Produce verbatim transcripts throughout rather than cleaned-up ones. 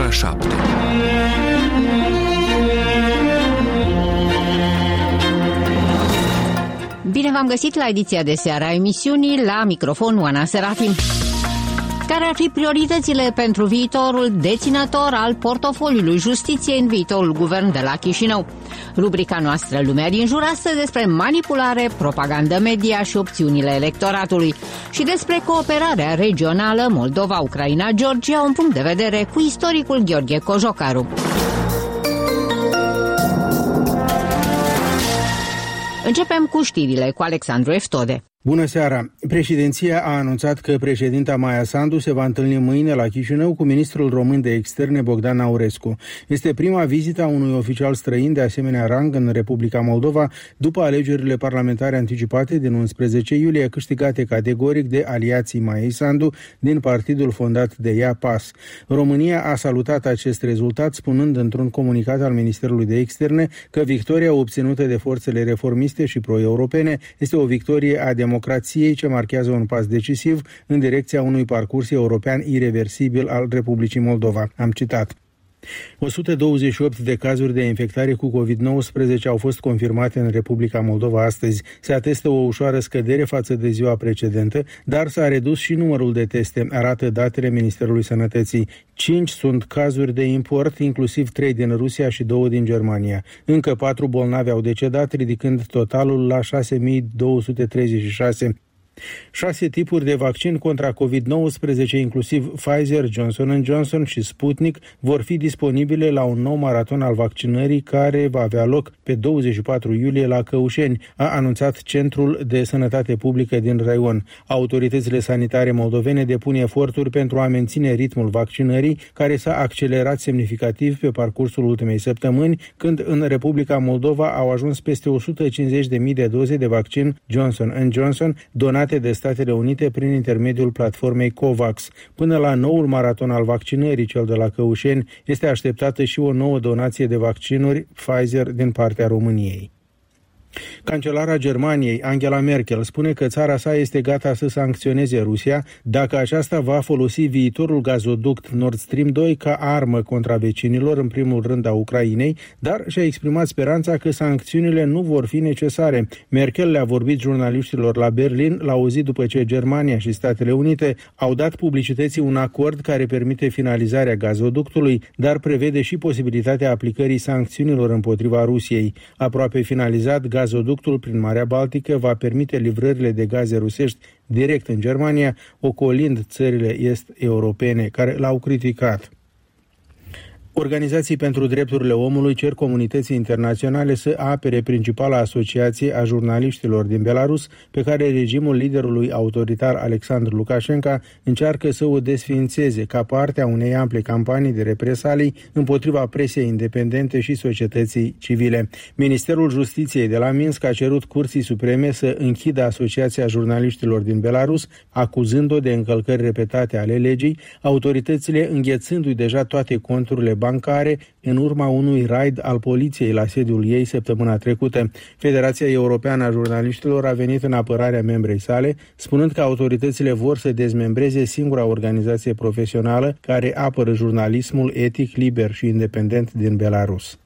ora șapte. Bine v-am găsit la ediția de seară a emisiunii, la microfon Oana Serafim. Care ar fi prioritățile pentru viitorul deținător al portofoliului justiției în viitorul guvern de la Chișinău? Rubrica noastră Lumea din jur astăzi despre manipulare, propagandă media și opțiunile electoratului și despre cooperarea regională Moldova, Ucraina, Georgia, un punct de vedere cu istoricul Gheorghe Cojocaru. Începem cu știrile cu Alexandru Eftode. Bună seara! Președinția a anunțat că președinta Maia Sandu se va întâlni mâine la Chișinău cu ministrul român de externe Bogdan Aurescu. Este prima vizită a unui oficial străin de asemenea rang în Republica Moldova după alegerile parlamentare anticipate din unsprezece iulie, câștigate categoric de aliații Maiei Sandu din partidul fondat de ea, P A S. România a salutat acest rezultat, spunând într-un comunicat al Ministerului de Externe că victoria obținută de forțele reformiste și pro-europene este o victorie a democrației democrației ce marchează un pas decisiv în direcția unui parcurs european ireversibil al Republicii Moldova. Am citat. o sută douăzeci și opt de cazuri de infectare cu covid nouăsprezece au fost confirmate în Republica Moldova astăzi. Se atestă o ușoară scădere față de ziua precedentă, dar s-a redus și numărul de teste, arată datele Ministerului Sănătății. Cinci sunt cazuri de import, inclusiv trei din Rusia și două din Germania. Încă patru bolnavi au decedat, ridicând totalul la șase mii două sute treizeci și șase. Șase tipuri de vaccin contra covid nouăsprezece, inclusiv Pfizer, Johnson and Johnson și Sputnik, vor fi disponibile la un nou maraton al vaccinării care va avea loc pe douăzeci și patru iulie la Căușeni, a anunțat Centrul de Sănătate Publică din Raion. Autoritățile sanitare moldovene depun eforturi pentru a menține ritmul vaccinării, care s-a accelerat semnificativ pe parcursul ultimei săptămâni, când în Republica Moldova au ajuns peste o sută cincizeci de mii de doze de vaccin Johnson and Johnson donate de Statele Unite prin intermediul platformei COVAX. Până la noul maraton al vaccinării, cel de la Căușeni, este așteptată și o nouă donație de vaccinuri Pfizer din partea României. Cancelara Germaniei, Angela Merkel, spune că țara sa este gata să sancționeze Rusia dacă aceasta va folosi viitorul gazoduct Nord Stream doi ca armă contra vecinilor, în primul rând a Ucrainei, dar și-a exprimat speranța că sancțiunile nu vor fi necesare. Merkel le-a vorbit jurnaliștilor la Berlin la o zi după ce Germania și Statele Unite au dat publicității un acord care permite finalizarea gazoductului, dar prevede și posibilitatea aplicării sancțiunilor împotriva Rusiei. Aproape finalizat, gazoductul prin Marea Baltică va permite livrările de gaze rusești direct în Germania, ocolind țările est-europene care l-au criticat. Organizații pentru drepturile omului cer comunității internaționale să apere principala asociație a jurnaliștilor din Belarus, pe care regimul liderului autoritar Alexandru Lukashenko încearcă să o desființeze ca parte a unei ample campanii de represalii împotriva presei independente și societății civile. Ministerul Justiției de la Minsk a cerut Curții Supreme să închidă Asociația Jurnaliștilor din Belarus, acuzând-o de încălcări repetate ale legii, autoritățile înghețându-i deja toate conturile bancare în urma unui raid al poliției la sediul ei săptămâna trecută. Federația Europeană a Jurnaliștilor a venit în apărarea membrei sale, spunând că autoritățile vor să dezmembreze singura organizație profesională care apără jurnalismul etic, liber și independent din Belarus.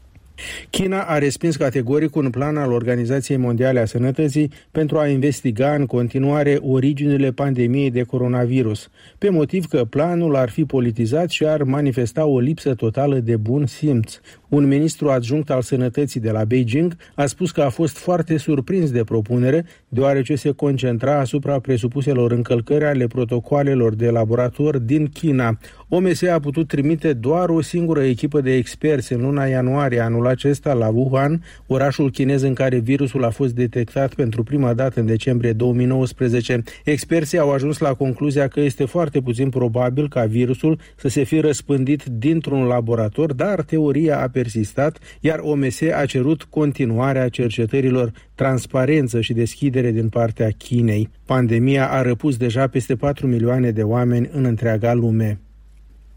China a respins categoric un plan al Organizației Mondiale a Sănătății pentru a investiga în continuare originile pandemiei de coronavirus, pe motiv că planul ar fi politizat și ar manifesta o lipsă totală de bun simț. Un ministru adjunct al sănătății de la Beijing a spus că a fost foarte surprins de propunere, deoarece se concentra asupra presupuselor încălcări ale protocoalelor de laborator din China. O M S a putut trimite doar o singură echipă de experți în luna ianuarie anul acesta la Wuhan, orașul chinez în care virusul a fost detectat pentru prima dată în decembrie două mii nouăsprezece. Experții au ajuns la concluzia că este foarte puțin probabil ca virusul să se fi răspândit dintr-un laborator, dar teoria a persistat, iar O M S a cerut continuarea cercetărilor, transparență și deschidere din partea Chinei. Pandemia a răpus deja peste patru milioane de oameni în întreaga lume.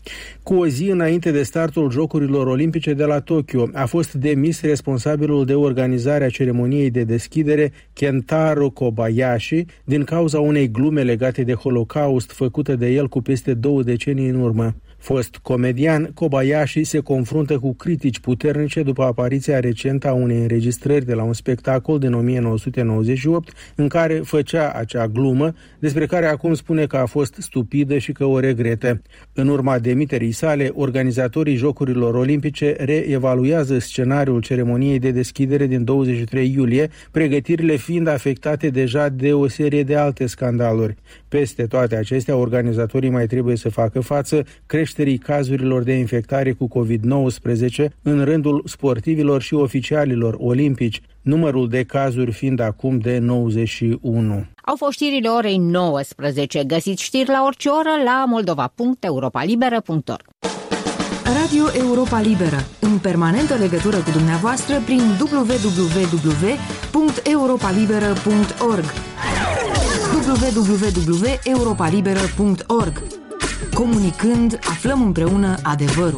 Cu o zi înainte de startul Jocurilor Olimpice de la Tokyo, a fost demis responsabilul de organizare a ceremoniei de deschidere, Kentaro Kobayashi, din cauza unei glume legate de Holocaust făcută de el cu peste două decenii în urmă. Fost comedian, Kobayashi se confruntă cu critici puternice după apariția recentă a unei înregistrări de la un spectacol din o mie nouă sute nouăzeci și opt în care făcea acea glumă, despre care acum spune că a fost stupidă și că o regretă. În urma demiterii sale, organizatorii Jocurilor Olimpice reevaluează scenariul ceremoniei de deschidere din douăzeci și trei iulie, pregătirile fiind afectate deja de o serie de alte scandaluri. Peste toate acestea, organizatorii mai trebuie să facă față creșterii cazurilor de infectare cu covid nouăsprezece în rândul sportivilor și oficialilor olimpici, numărul de cazuri fiind acum de nouăzeci și unu. Au fost știrile orei nouăsprezece. Găsiți știri la orice oră la moldova punct europa liberă punct org. Radio Europa Liberă, în permanentă legătură cu dumneavoastră prin w w w punct europa liberă punct org. w w w punct europa liberă punct org. Comunicând, aflăm împreună adevărul.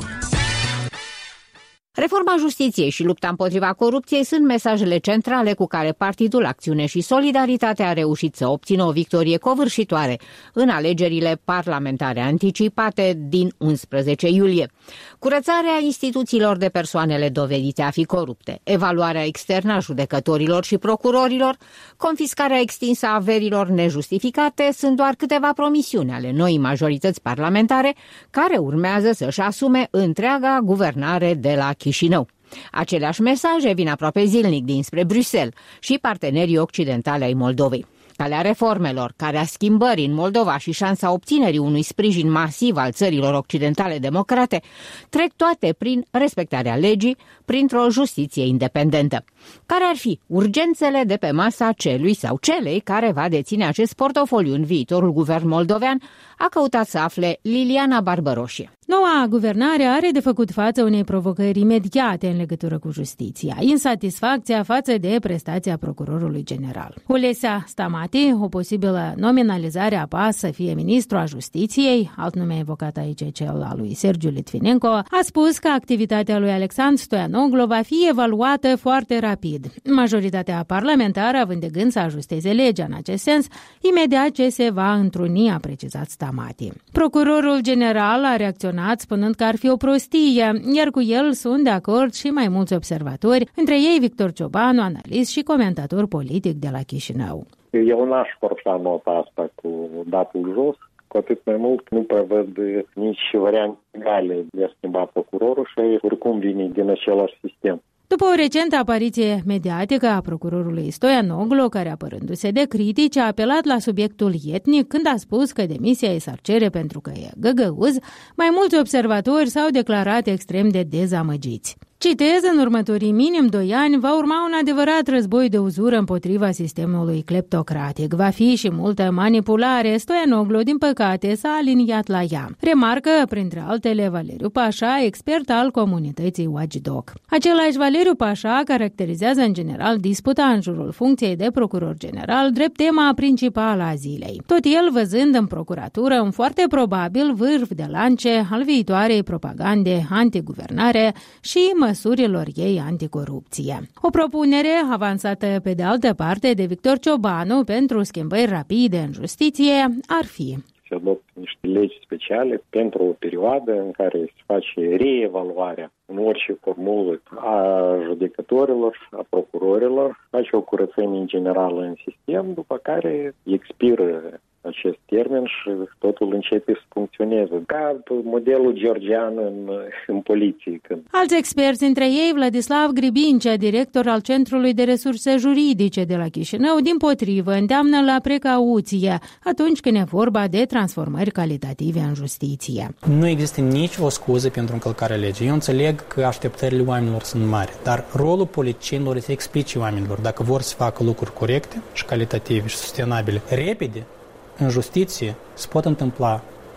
Reforma justiției și lupta împotriva corupției sunt mesajele centrale cu care Partidul Acțiune și Solidaritate a reușit să obțină o victorie covârșitoare în alegerile parlamentare anticipate din unsprezece iulie. Curățarea instituțiilor de persoanele dovedite a fi corupte, evaluarea externă a judecătorilor și procurorilor, confiscarea extinsă a averilor nejustificate sunt doar câteva promisiuni ale noii majorități parlamentare care urmează să-și asume întreaga guvernare de la Chișinău. Aceleași mesaje vin aproape zilnic dinspre Bruxelles și partenerii occidentali ai Moldovei. Calea reformelor, calea schimbării în Moldova și șansa obținerii unui sprijin masiv al țărilor occidentale democrate trec toate prin respectarea legii, printr-o justiție independentă. Care ar fi urgențele de pe masa celui sau celei care va deține acest portofoliu în viitorul guvern moldovean, a căutat să afle Liliana Barbăroșie. Noua guvernare are de făcut față unei provocări imediate în legătură cu justiția, insatisfacția față de prestația procurorului general. Olesea Stamati, o posibilă nominalizare a P A S să fie ministru a justiției, alt nume evocat aici cel al lui Sergiu Litvinenko, a spus că activitatea lui Alexandru Stoianoglu va fi evaluată foarte rapid. Majoritatea parlamentară, având de gând să ajusteze legea în acest sens, imediat ce se va întruni, a precizat Stamati. Procurorul general a reacționat spunând că ar fi o prostie, iar cu el sunt de acord și mai mulți observatori, între ei Victor Ciobanu, analist și comentator politic de la Chișinău. Eu n-aș forța nota asta cu datul jos, cu atât mai mult nu prevăd nici variante egale de a schimba procurorul și oricum vine din același sistem. După o recentă apariție mediatică a procurorului Stoianoglu, care apărându-se de critici, a apelat la subiectul etnic când a spus că demisia îi s-ar cere pentru că e găgăuz, mai mulți observatori s-au declarat extrem de dezamăgiți. Citez, în următorii minim doi ani va urma un adevărat război de uzură împotriva sistemului cleptocratic. Va fi și multă manipulare. Stoianoglu, din păcate, s-a aliniat la ea. Remarcă, printre altele, Valeriu Pașa, expert al comunității Watchdog. Același Valeriu Pașa caracterizează în general disputa în jurul funcției de procuror general drept tema principală a zilei. Tot el văzând în procuratură un foarte probabil vârf de lance al viitoarei propagande antiguvernare și măsurilor ei anticorupție. O propunere avansată pe de altă parte de Victor Ciobanu pentru schimbări rapide în justiție ar fi: se adoptă niște legi speciale pentru o perioadă în care se face reevaluarea în orice formulă a judecătorilor, a procurorilor, face o curățenie generală în sistem, după care expiră acest termen și totul începe să funcționeze, ca modelul georgian în, în poliție. Alți experți, între ei Vladislav Gribincea, director al Centrului de Resurse Juridice de la Chișinău, dimpotrivă, îndeamnă la precauție atunci când e vorba de transformări calitative în justiție. Nu există nici o scuză pentru încălcarea legii. Eu înțeleg că așteptările oamenilor sunt mari, dar rolul politicienilor este să explice oamenilor dacă vor să facă lucruri corecte și calitative și sustenabile repede. În justiție se pot întâmpla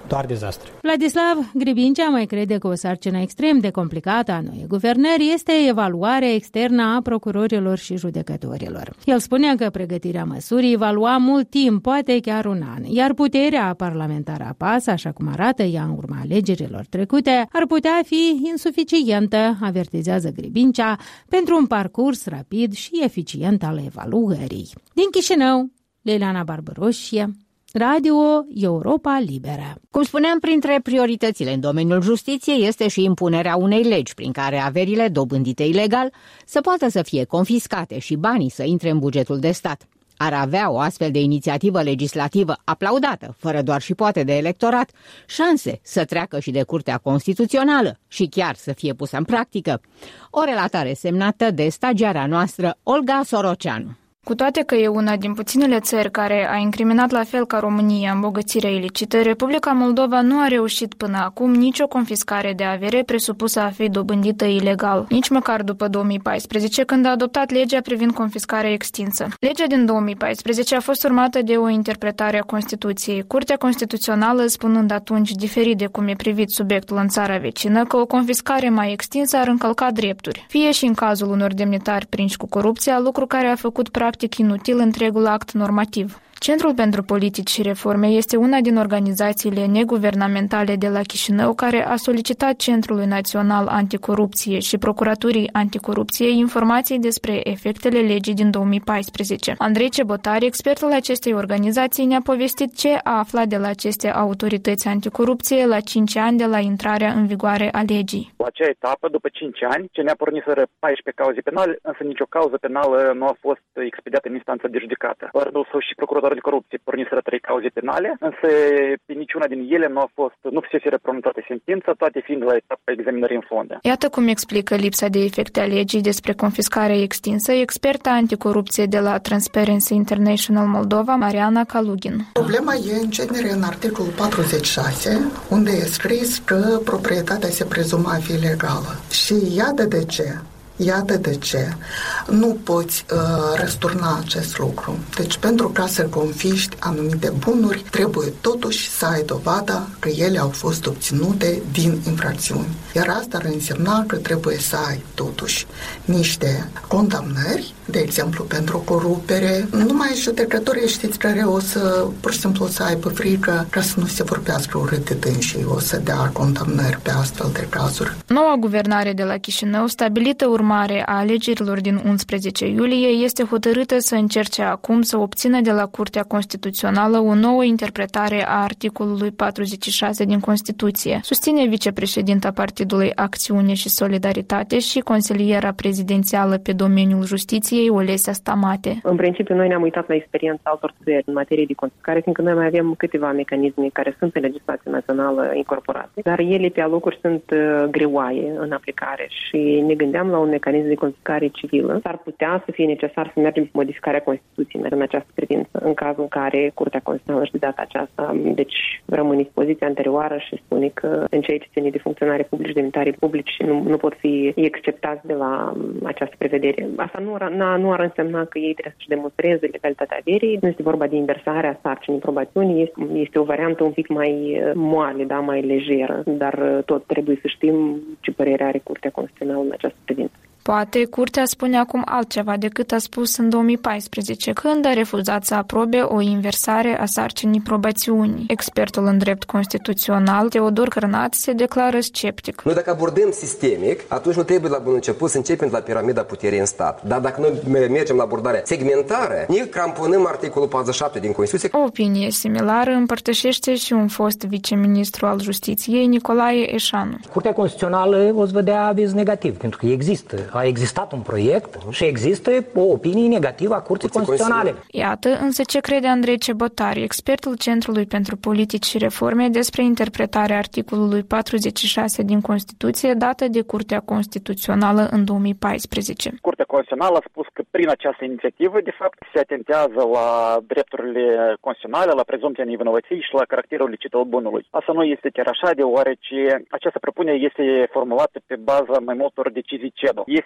doar dezastre. Vladislav Gribincea mai crede că o sarcină extrem de complicată a noii guvernări este evaluarea externă a procurorilor și judecătorilor. El spune că pregătirea măsurii va lua mult timp, poate chiar un an, iar puterea parlamentară a P A S, așa cum arată ea în urma alegerilor trecute, ar putea fi insuficientă, avertizează Gribincea, pentru un parcurs rapid și eficient al evaluării. Din Chișinău, Liliana Barbăroșie, Radio Europa Liberă. Cum spuneam, printre prioritățile în domeniul justiției este și impunerea unei legi prin care averile dobândite ilegal să poată să fie confiscate și banii să intre în bugetul de stat. Ar avea o astfel de inițiativă legislativă aplaudată, fără doar și poate de electorat, șanse să treacă și de Curtea Constituțională și chiar să fie pusă în practică. O relatare semnată de stagiarea noastră, Olga Soroceanu. Cu toate că e una din puținele țări care a incriminat la fel ca România îmbogățirea ilicită, Republica Moldova nu a reușit până acum nicio confiscare de avere presupusă a fi dobândită ilegal, nici măcar după două mii paisprezece, când a adoptat legea privind confiscarea extinsă. Legea din două mii paisprezece a fost urmată de o interpretare a Constituției, Curtea Constituțională spunând atunci, diferit de cum e privit subiectul în țara vecină, că o confiscare mai extinsă ar încălca drepturi, fie și în cazul unor demnitari prinși cu corupția, lucru care a făcut practic inutil întregul act normativ. Centrul pentru Politici și Reforme este una din organizațiile neguvernamentale de la Chișinău care a solicitat Centrului Național Anticorupție și Procuraturii Anticorupție informații despre efectele legii din două mii paisprezece. Andrei Cebotari, expertul acestei organizații, ne-a povestit ce a aflat de la aceste autorități anticorupție la cinci ani de la intrarea în vigoare a legii. La acea etapă, după cinci ani, ce ne-a porniseră paisprezece cauze penale, însă nicio cauză penală nu a fost expediată în instanță de judecată. La rândul său și procuratorul de corupție porniseră trei cauze penale, însă pe niciuna din ele nu a fost, nu fusese pronunțată sentință, toate fiind la etapa examinării în fond. Iată cum explică lipsa de efecte a legii despre confiscarea extinsă experta anticorupție de la Transparency International Moldova, Mariana Kalugin. Problema e în genere în articolul patruzeci și șase, unde e scris că proprietatea se prezuma a fi legală. Și iată de ce. Iată de ce nu poți uh, răsturna acest lucru. Deci pentru ca să confiști anumite bunuri, trebuie totuși să ai dovada că ele au fost obținute din infracțiuni. Iar asta ar însemna că trebuie să ai totuși niște condamnări, de exemplu pentru corupere. Numai judecătorii, știți care o să, pur și simplu, să aibă frică ca să nu se vorbească urât de dânsii, o să dea condamnări pe astfel de cazuri. Noua guvernare de la Chișinău, stabilită urmare a alegerilor din unsprezece iulie, este hotărâtă să încerce acum să obțină de la Curtea Constituțională o nouă interpretare a articolului patruzeci și șase din Constituție, susține vicepreședinta Partidului Acțiune și Solidaritate și consiliera prezidențială pe domeniul justiției, Olesia Stamate. În principiu, noi ne-am uitat la experiența altor țări în materie de confiscare, fiindcă noi mai avem câteva mecanisme care sunt în legislația națională incorporate, dar ele pe alocuri sunt greoaie în aplicare și ne gândeam la un mecanism de confiscare civilă. S-ar putea să fie necesar să mergem cu modificarea Constituției în această privință, în cazul în care Curtea Constituțională și de data aceasta, deci rămâne poziția anterioară și spune că în ceea ce ține de funcționare publici, demnitarii publici nu, nu pot fi exceptați de la această prevedere. Asta nu ar, nu ar însemna că ei trebuie să-și demonstreze legalitatea averii. Nu este vorba de inversarea sarcinii probațiunii, este, este o variantă un pic mai moale, da, mai lejeră, dar tot trebuie să știm ce părere are Curtea Constituțională în această privință. Poate Curtea spune acum altceva decât a spus în două mii paisprezece, când a refuzat să aprobe o inversare a sarcinii probațiunii. Expertul în drept constituțional, Teodor Cărnat, se declară sceptic. Noi dacă abordăm sistemic, atunci nu trebuie la bun început să începem de la piramida puterii în stat. Dar dacă noi mergem la abordarea segmentară, ne cramponăm articolul patruzeci și șapte din Constituție. O opinie similară împărtășește și un fost viceministru al Justiției, Nicolae Eșanu. Curtea Constituțională o să vedea aviz negativ, pentru că există a existat un proiect și există o opinie negativă a Curții Constituționale. Iată însă ce crede Andrei Cebotari, expertul Centrului pentru Politici și Reforme, despre interpretarea articolului patruzeci și șase din Constituție dată de Curtea Constituțională în două mii paisprezece. Curtea Constituțională a spus că prin această inițiativă, de fapt, se atentează la drepturile constituționale, la prezumția nevinovăției și la caracterul licit al bunului. Asta nu este chiar așa, deoarece această propunere este formulată pe baza mai multor decizii C E D O. Este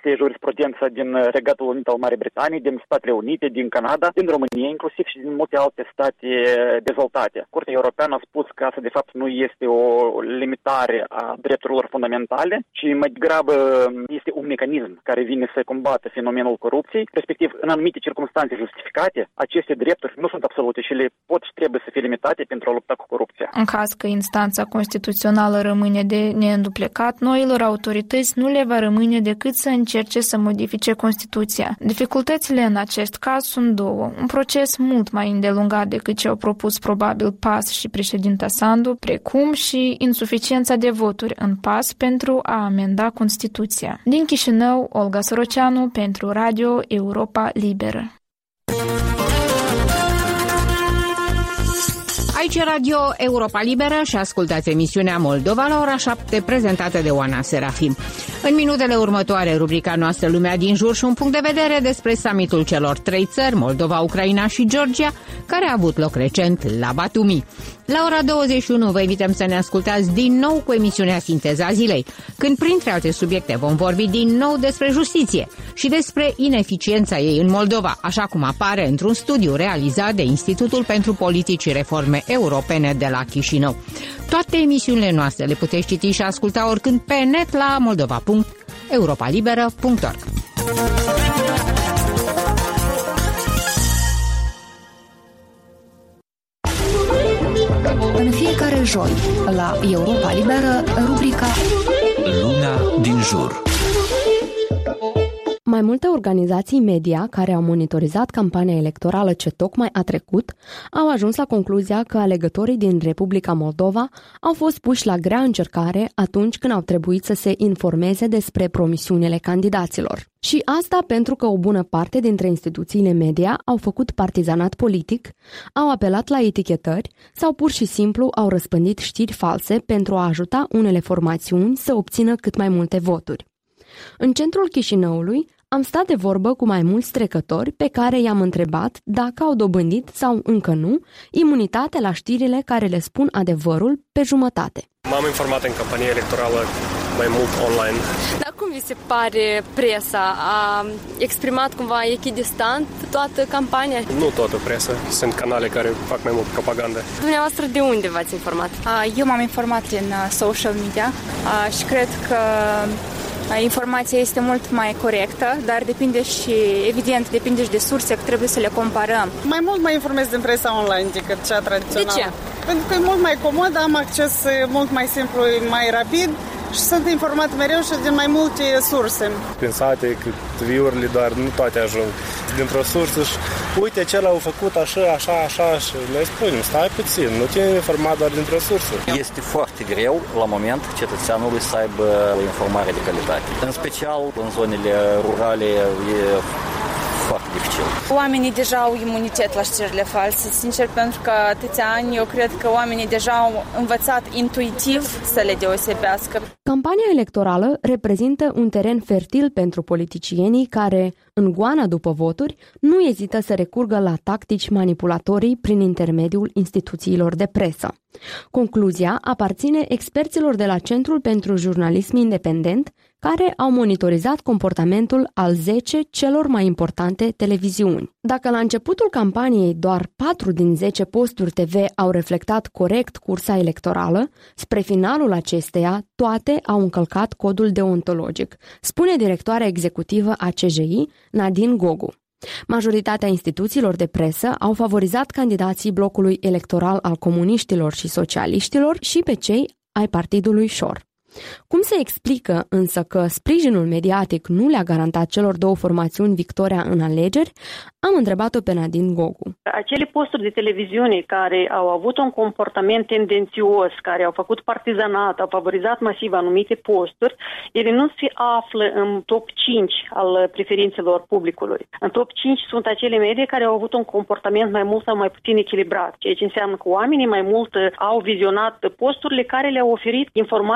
este jurisprudență din Regatul Unit al Marii Britanii, din Statele Unite, din Canada, din România inclusiv și din multe alte state dezvoltate. Curtea Europeană a spus că asta de fapt nu este o limitare a drepturilor fundamentale, ci mai degrabă este un mecanism care vine să combată fenomenul corupției, respectiv în anumite circunstanțe justificate, aceste drepturi nu sunt absolute și le pot și trebuie să fie limitate pentru a lupta cu corupția. În caz că instanța constituțională rămâne de neînduplecat, noilor autorități nu le va rămâne decât să încerce să modifice Constituția. Dificultățile în acest caz sunt două. Un proces mult mai îndelungat decât ce au propus probabil P A S și președinta Sandu, precum și insuficiența de voturi în P A S pentru a amenda Constituția. Din Chișinău, Olga Soroceanu pentru Radio Europa Liberă. Aici Radio Europa Liberă și ascultați emisiunea Moldova la ora șapte, prezentată de Oana Serafim. În minutele următoare, rubrica noastră Lumea din jur și un punct de vedere despre summitul celor trei țări, Moldova, Ucraina și Georgia, care a avut loc recent la Batumi. La ora douăzeci și unu vă invităm să ne ascultați din nou cu emisiunea Sinteza Zilei, când printre alte subiecte vom vorbi din nou despre justiție și despre ineficiența ei în Moldova, așa cum apare într-un studiu realizat de Institutul pentru Politici și Reforme Europene de la Chișinău. Toate emisiunile noastre le puteți citi și asculta oricând pe net la moldova punct europalibera punct org. În fiecare joi, la Europa Liberă, rubrica Lumea din jur. Mai multe organizații media care au monitorizat campania electorală ce tocmai a trecut au ajuns la concluzia că alegătorii din Republica Moldova au fost puși la grea încercare atunci când au trebuit să se informeze despre promisiunile candidaților. Și asta pentru că o bună parte dintre instituțiile media au făcut partizanat politic, au apelat la etichetări sau pur și simplu au răspândit știri false pentru a ajuta unele formațiuni să obțină cât mai multe voturi. În centrul Chișinăului am stat de vorbă cu mai mulți trecători pe care i-am întrebat dacă au dobândit sau încă nu imunitate la știrile care le spun adevărul pe jumătate. M-am informat în campanie electorală mai mult online. Dar cum vi se pare presa? A exprimat cumva echidistant toată campania? Nu toată presa. Sunt canale care fac mai mult propagandă. Dumneavoastră de unde v-ați informat? Eu m-am informat în social media și cred că informația este mult mai corectă, dar depinde și, evident, depinde și de surse, că trebuie să le comparăm. Mai mult mă informez din presa online decât cea tradițională. De ce? Pentru că e mult mai comod, am acces mult mai simplu, mai rapid și sunt informat mereu și din mai multe surse. Prin sate, view-urile doar nu toate ajung dintr-o sursă și uite, acela au făcut așa, așa, așa și noi spunem, stai puțin, nu te informat doar dintr-o sursă. Este foarte greu la moment cetățeanului să aibă o informare de calitate. În special în zonele rurale e foarte dificil. Oamenii deja au imunitet la știrile false, sincer, pentru că atâția ani eu cred că oamenii deja au învățat intuitiv să le deosebească. Campania electorală reprezintă un teren fertil pentru politicienii care, în goana după voturi, nu ezită să recurgă la tactici manipulatorii prin intermediul instituțiilor de presă. Concluzia aparține experților de la Centrul pentru Jurnalism Independent, care au monitorizat comportamentul al zece celor mai importante televiziuni. Dacă la începutul campaniei doar patru din zece posturi T V au reflectat corect cursa electorală, spre finalul acesteia toate au încălcat codul deontologic, spune directoarea executivă a C J I, Nadine Gogu. Majoritatea instituțiilor de presă au favorizat candidații blocului electoral al comuniștilor și socialiștilor și pe cei ai partidului Șor. Cum se explică însă că sprijinul mediatic nu le-a garantat celor două formațiuni victoria în alegeri? Am întrebat-o pe Nadine Gogu. Acele posturi de televiziune care au avut un comportament tendențios, care au făcut partizanat, au favorizat masiv anumite posturi, ele nu se află în top cinci al preferințelor publicului. În top cinci sunt acele medii care au avut un comportament mai mult sau mai puțin echilibrat, ceea ce înseamnă că oamenii mai mult au vizionat posturile care le-au oferit informații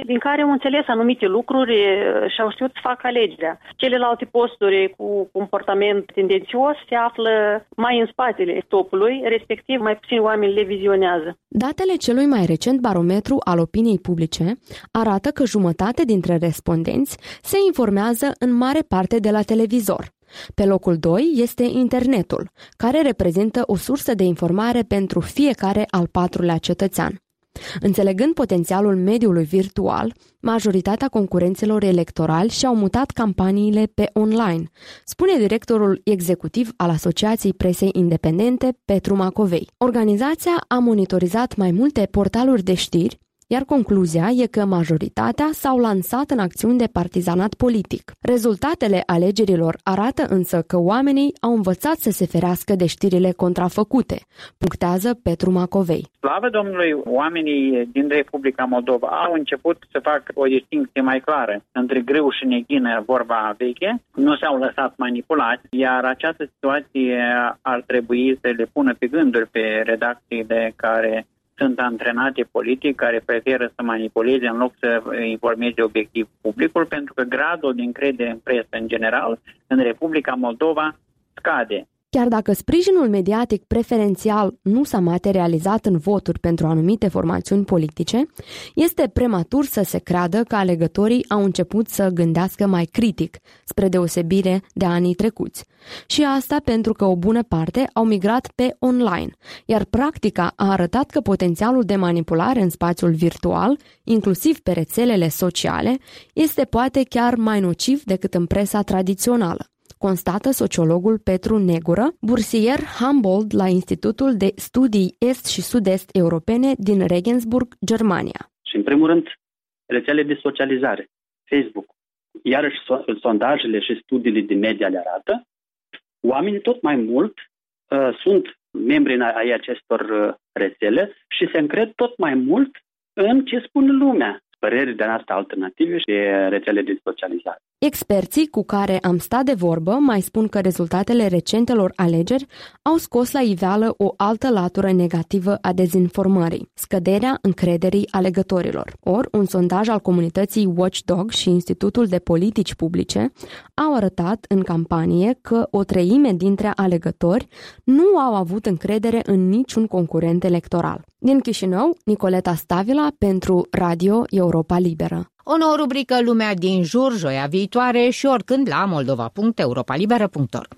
din care au înțeles anumite lucruri și au știut să facă alegerea. Celelalte posturi cu comportament tendențios se află mai în spatele topului, respectiv mai puțin oameni le vizionează. Datele celui mai recent barometru al opiniei publice arată că jumătate dintre respondenți se informează în mare parte de la televizor. Pe locul doi este internetul, care reprezintă o sursă de informare pentru fiecare al patrulea cetățean. Înțelegând potențialul mediului virtual, majoritatea concurenților electorali și-au mutat campaniile pe online, spune directorul executiv al Asociației Presei Independente, Petru Macovei. Organizația a monitorizat mai multe portaluri de știri, iar concluzia e că majoritatea s-au lansat în acțiuni de partizanat politic. Rezultatele alegerilor arată însă că oamenii au învățat să se ferească de știrile contrafăcute, punctează Petru Macovei. Slavă Domnului, oamenii din Republica Moldova au început să facă o distincție mai clară între grâu și neghină, vorba veche, nu s-au lăsat manipulați, iar această situație ar trebui să le pună pe gânduri pe redacțiile care sunt antrenate politic, care preferă să manipuleze în loc să informeze obiectiv publicul, pentru că gradul de încredere în presă în general în Republica Moldova scade. Chiar dacă sprijinul mediatic preferențial nu s-a materializat în voturi pentru anumite formațiuni politice, este prematur să se creadă că alegătorii au început să gândească mai critic, spre deosebire de anii trecuți. Și asta pentru că o bună parte au migrat pe online, iar practica a arătat că potențialul de manipulare în spațiul virtual, inclusiv pe rețelele sociale, este poate chiar mai nociv decât în presa tradițională, constată sociologul Petru Negură, bursier Humboldt la Institutul de Studii Est și Sud-Est Europene din Regensburg, Germania. Și în primul rând, rețele de socializare, Facebook. Iarăși sondajele și studiile de media le arată, oamenii tot mai mult uh, sunt membri ai acestor uh, rețele și se încred tot mai mult în ce spune lumea. Păreri de asta alternative și rețele de socializare. Experții cu care am stat de vorbă mai spun că rezultatele recentelor alegeri au scos la iveală o altă latură negativă a dezinformării, scăderea încrederii alegătorilor. Or, un sondaj al comunității Watchdog și Institutul de Politici Publice au arătat în campanie că o treime dintre alegători nu au avut încredere în niciun concurent electoral. Din Chișinău, Nicoleta Stavila pentru Radio Europa Liberă. O nouă rubrică Lumea din jur, joia viitoare și oricând la moldova punct europa liberă punct org.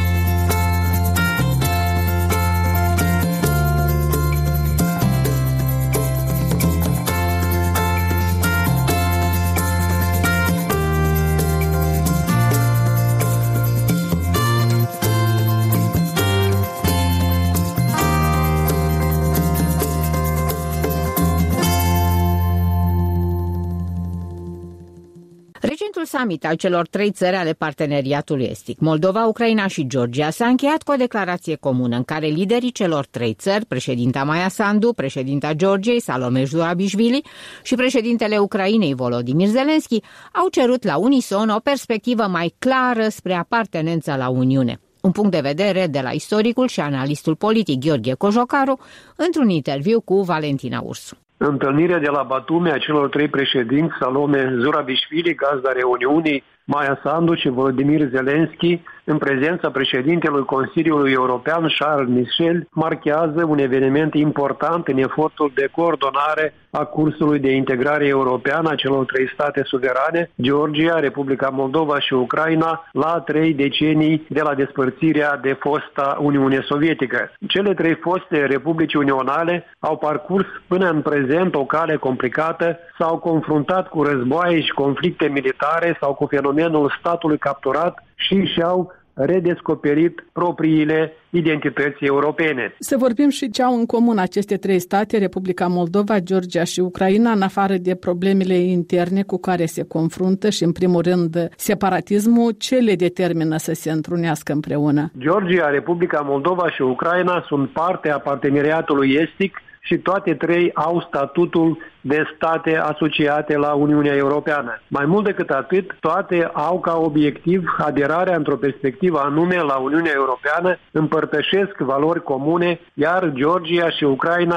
Recentul summit al celor trei țări ale parteneriatului estic, Moldova, Ucraina și Georgia, s-a încheiat cu o declarație comună în care liderii celor trei țări, președinta Maia Sandu, președinta Georgiei, Salome Zurabișvili, și președintele Ucrainei, Volodymyr Zelensky, au cerut la unison o perspectivă mai clară spre apartenența la Uniune. Un punct de vedere de la istoricul și analistul politic Gheorghe Cojocaru într-un interviu cu Valentina Ursu. Întâlnirea de la Batumi a celor trei președinți, Salome Zurabișvili, gazda reuniunii, Maia Sandu și Volodymyr Zelensky, în prezența președintelui Consiliului European, Charles Michel, marchează un eveniment important în efortul de coordonare a cursului de integrare europeană a celor trei state suverane, Georgia, Republica Moldova și Ucraina, la trei decenii de la despărțirea de fosta Uniune Sovietică. Cele trei foste republici unionale au parcurs până în prezent o cale complicată, s-au confruntat cu războaie și conflicte militare sau cu fenomenul statului capturat și și-au redescoperit propriile identități europene. Să vorbim și ce au în comun aceste trei state, Republica Moldova, Georgia și Ucraina, în afară de problemele interne cu care se confruntă și, în primul rând, separatismul, ce le determină să se întrunească împreună? Georgia, Republica Moldova și Ucraina sunt parte a parteneriatului estic și toate trei au statutul de state asociate la Uniunea Europeană. Mai mult decât atât, toate au ca obiectiv aderarea într-o perspectivă anume la Uniunea Europeană, împărtășesc valori comune, iar Georgia și Ucraina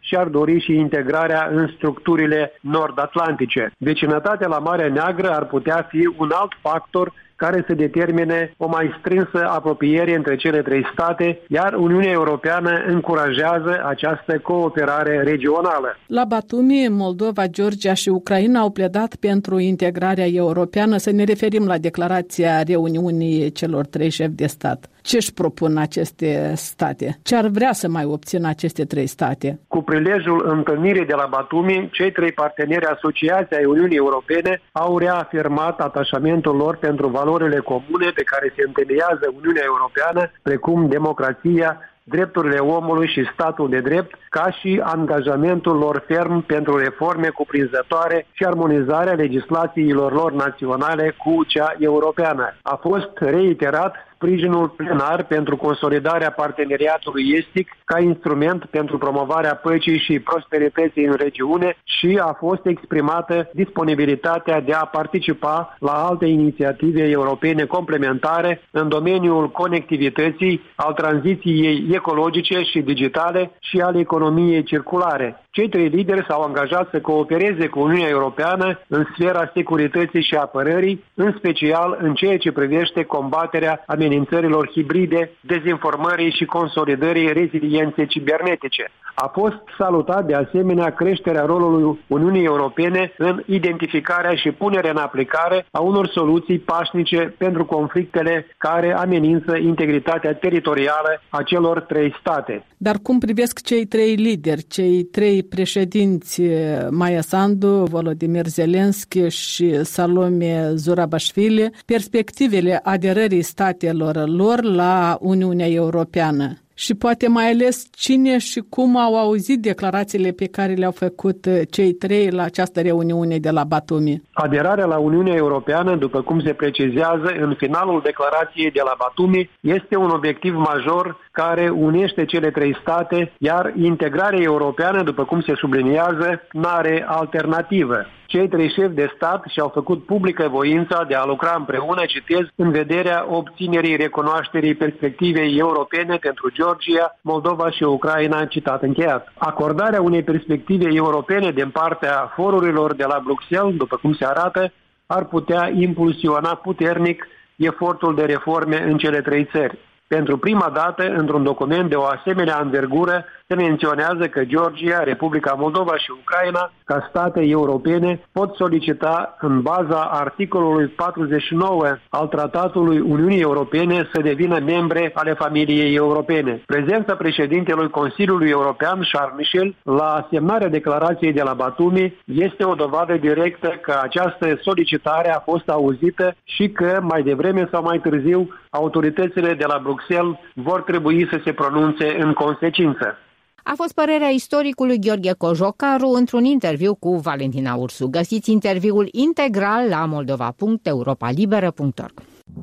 și ar dori și integrarea în structurile nord-atlantice. Vecinătatea la Marea Neagră ar putea fi un alt factor care să determine o mai strânsă apropiere între cele trei state, iar Uniunea Europeană încurajează această cooperare regională. La Batumi, Moldova, Georgia și Ucraina au pledat pentru integrarea europeană. Să ne referim la declarația reuniunii celor trei șefi de stat. Ce își propun aceste state? Ce ar vrea să mai obțină aceste trei state? Cu prilejul întâlnirii de la Batumi, cei trei parteneri asociați ai Uniunii Europene au reafirmat atașamentul lor pentru valorile comune pe care se întemeiază Uniunea Europeană, precum democrația, drepturile omului și statul de drept, ca și angajamentul lor ferm pentru reforme cuprinzătoare și armonizarea legislațiilor lor naționale cu cea europeană. A fost reiterat sprijinul plenar pentru consolidarea parteneriatului estic ca instrument pentru promovarea păcii și prosperității în regiune și a fost exprimată disponibilitatea de a participa la alte inițiative europene complementare în domeniul conectivității, al tranziției ecologice și digitale și al economiei circulare. Cei trei lideri s-au angajat să coopereze cu Uniunea Europeană în sfera securității și apărării, în special în ceea ce privește combaterea amenințărilor hibride, dezinformării și consolidării rezilienței cibernetice. A fost salutat de asemenea creșterea rolului Uniunii Europene în identificarea și punerea în aplicare a unor soluții pașnice pentru conflictele care amenință integritatea teritorială a celor trei state. Dar cum privesc cei trei lideri, cei trei președinți, Maia Sandu, Volodymyr Zelensky și Salome Zurabišvili, perspectivele aderării statelor lor la Uniunea Europeană? Și poate mai ales cine și cum au auzit declarațiile pe care le-au făcut cei trei la această reuniune de la Batumi? Aderarea la Uniunea Europeană, după cum se precizează în finalul declarației de la Batumi, este un obiectiv major care unește cele trei state, iar integrarea europeană, după cum se subliniază, n-are alternativă. Cei trei șefi de stat și-au făcut publică voința de a lucra împreună, citez, în vederea obținerii recunoașterii perspectivei europene pentru Georgia, Moldova și Ucraina, citat încheiat. Acordarea unei perspective europene din partea forurilor de la Bruxelles, după cum se arată, ar putea impulsiona puternic efortul de reforme în cele trei țări. Pentru prima dată, într-un document de o asemenea anvergură, se menționează că Georgia, Republica Moldova și Ucraina, ca state europene, pot solicita în baza articolului patruzeci și nouă al Tratatului Uniunii Europene să devină membre ale familiei europene. Prezența președintelui Consiliului European, Charles Michel, la semnarea declarației de la Batumi este o dovadă directă că această solicitare a fost auzită și că, mai devreme sau mai târziu, autoritățile de la Bruxelles vor trebui să se pronunțe în consecință. A fost părerea istoricului Gheorghe Cojocaru într-un interviu cu Valentina Ursu. Găsiți interviul integral la moldova punct europa liberă punct org.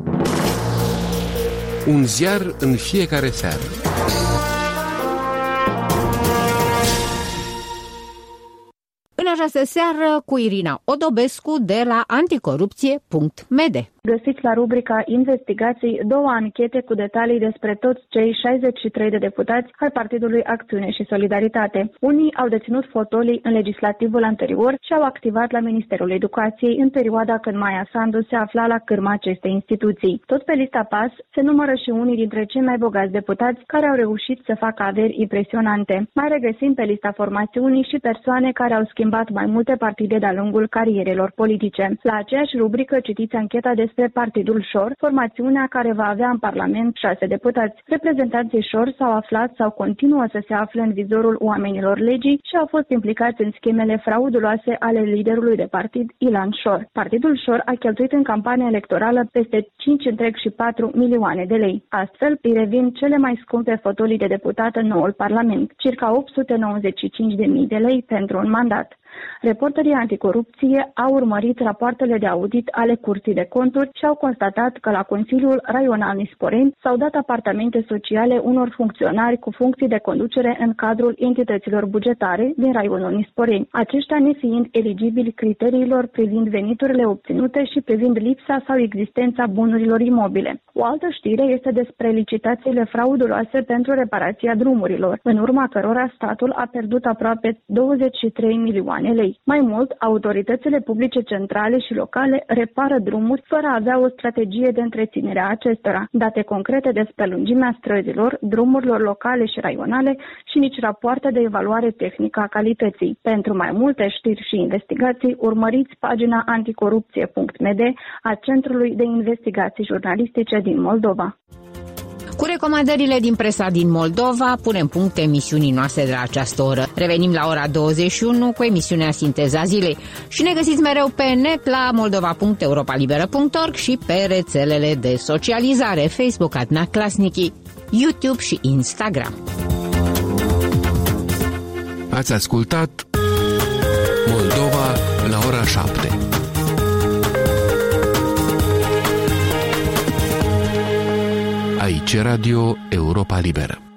Un ziar în fiecare seară. În această seară cu Irina Odobescu de la anticorupție punct mede. Găsiți la rubrica Investigații două anchete cu detalii despre toți cei șaizeci și trei de deputați ai Partidului Acțiune și Solidaritate. Unii au deținut fotolii în legislativul anterior și au activat la Ministerul Educației în perioada când Maia Sandu se afla la cârma acestei instituții. Tot pe lista PAS se numără și unii dintre cei mai bogați deputați care au reușit să facă averi impresionante. Mai regăsim pe lista formațiunii și persoane care au schimbat mai multe partide de-a lungul carierelor politice. La aceeași rubrică citiți ancheta de despre Partidul Șor, formațiunea care va avea în Parlament șase deputați. Reprezentanții Șor s-au aflat sau continuă să se afle în vizorul oamenilor legii și au fost implicați în schemele frauduloase ale liderului de partid, Ilan Șor. Partidul Șor a cheltuit în campania electorală peste cinci virgulă patru milioane de lei. Astfel, îi revin cele mai scumpe fotolii de deputat în noul Parlament, circa opt sute nouăzeci și cinci de mii de lei pentru un mandat. Reporterii anticorupție au urmărit rapoartele de audit ale Curții de Conturi și au constatat că la Consiliul Raional Nisporeni s-au dat apartamente sociale unor funcționari cu funcții de conducere în cadrul entităților bugetare din raionul Nisporeni, aceștia nefiind eligibili criteriilor privind veniturile obținute și privind lipsa sau existența bunurilor imobile. O altă știre este despre licitațiile frauduloase pentru reparația drumurilor, în urma cărora statul a pierdut aproape douăzeci și trei milioane lei. Mai mult, autoritățile publice centrale și locale repară drumuri fără a avea o strategie de întreținere a acestora, date concrete despre lungimea străzilor, drumurilor locale și raionale și nici rapoarte de evaluare tehnică a calității. Pentru mai multe știri și investigații, urmăriți pagina anticorupție punct m d a Centrului de Investigații Jurnalistice din Moldova. Cu recomandările din presa din Moldova, punem punct emisiunii noastre de la această oră. Revenim la ora douăzeci și unu cu emisiunea Sinteza Zilei și ne găsiți mereu pe net la moldova punct europa liberă punct org și pe rețelele de socializare Facebook, Adna Klasnici, YouTube și Instagram. Ați ascultat Moldova la ora șapte. Aici Radio Europa Liberă.